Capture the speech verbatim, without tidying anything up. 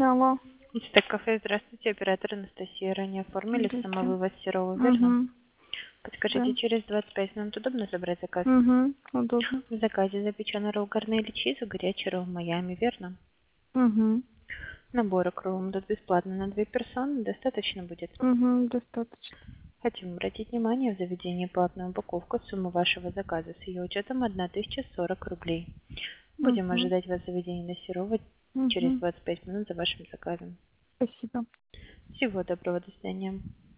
Алло. Инстаг кафе, здравствуйте, оператор Анастасия. Ранее оформили Здрасте. самовывоз Серова, верно? Угу. Подскажите, Да. через двадцать пять минут удобно забрать заказ? Угу. Удобно. В заказе запеченный ролл гарнели чизу, горячий ролл Майами, верно? Угу. Набор икру идут бесплатно на две персоны, достаточно будет? Угу. Достаточно. Хотим обратить внимание в заведении платную упаковку. Сумма вашего заказа с ее учетом тысяча сорок рублей. Будем Угу. ожидать вас в заведении на Серова через Угу. двадцать пять минут за вашим заказом. Спасибо. Всего доброго, до свидания.